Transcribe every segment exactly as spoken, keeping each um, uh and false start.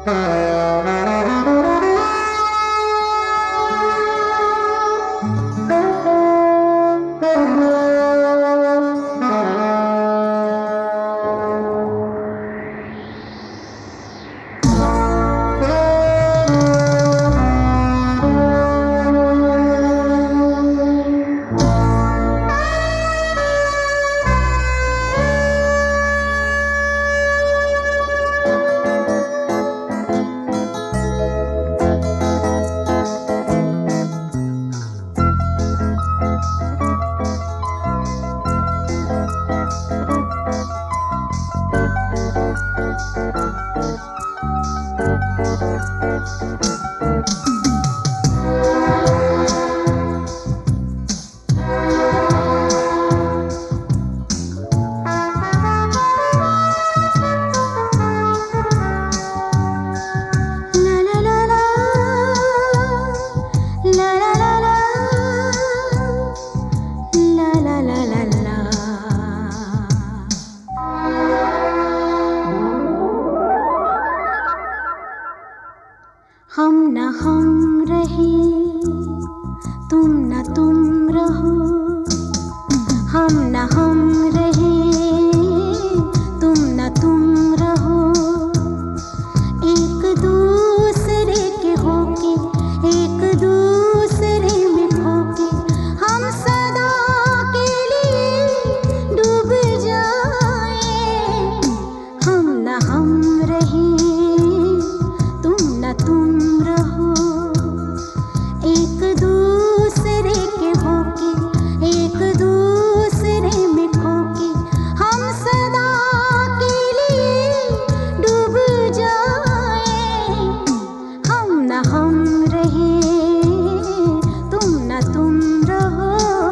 हम न हम रहे, तुम न तुम रहो। हम न हम रहे, तुम न तुम रहो। एक दूसरे के होके, एक दूसरे में खोके, हम सदा के लिए डूब जाए। हम न हम रहे, तुम न तुम रहो। एक दूसरे के होके, एक दूसरे में खोके, हम सदा के लिए डूब जाए। हम न हम रहे, तुम न तुम रहो।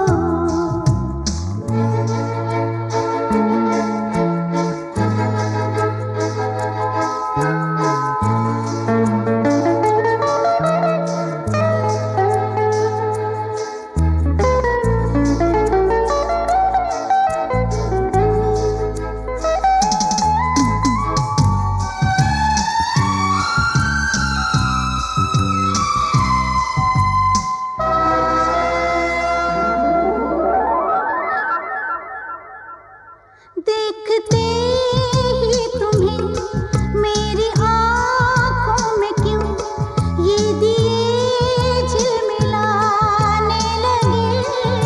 देखते ही तुम्हें मेरी आँखों में क्यों ये दिए झिलमिलाने लगे।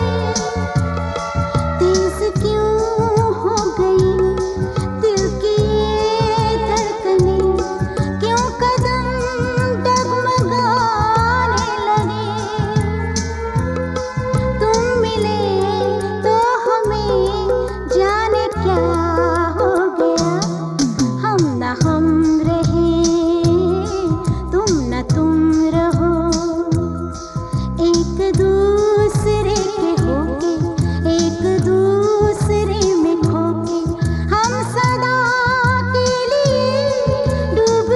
तेज क्यों हो गई दिल की ये धड़कनें, क्यों कदम डगमगाने लगे। तुम मिले तो हमें जाने क्या हो गया। हम न हम रहे, तुम न तुम रहो। एक दूसरे के होके, एक दूसरे में खोके, हम सदा के लिए डूब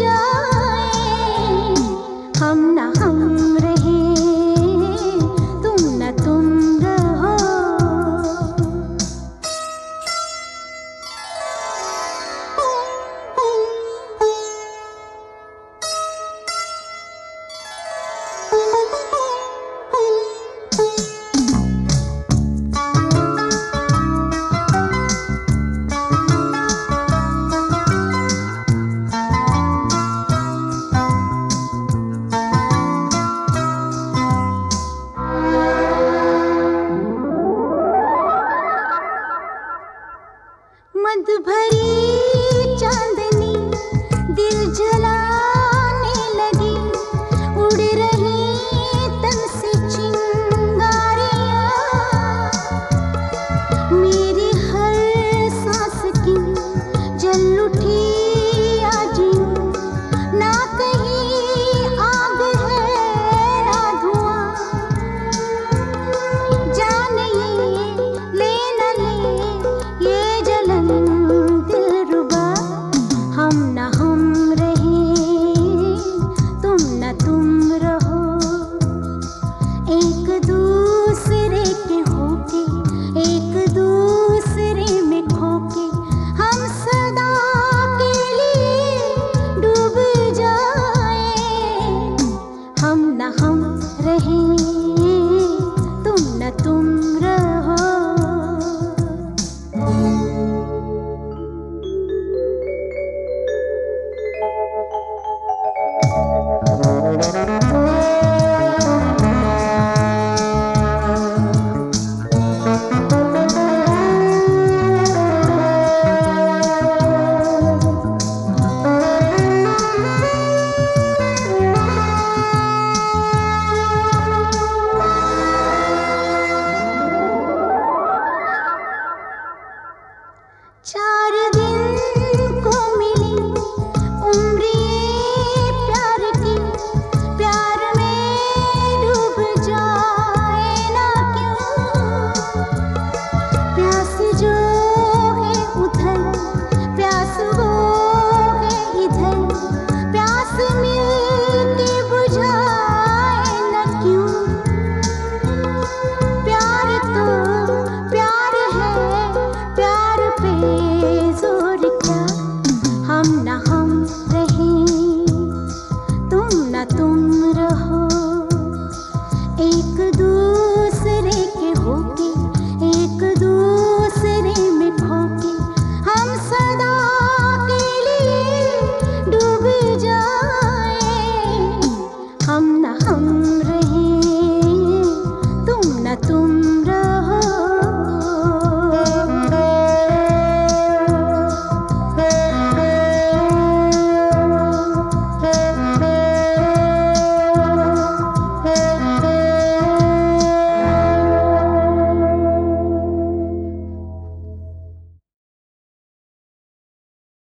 जाए। हम न हम रहे, तुम न तुम रहो। मद भरी चांदनी दिल जलाने लगी, उड़ रही तन से चिंगारियां। मेरी हर सांस की जल उठी आज यूं, ना कहीं आग है ना धुआं। जान ये ले न ले ये जलन दिल प्यार दिन को मिली उम्र ये प्यार की, प्यार में डूब जाए ना क्यों। प्यास जो है उधर, प्यास वो है इधर, प्यास मिल के बुझाए ना क्यों। प्यार तो प्यार है, प्यार पे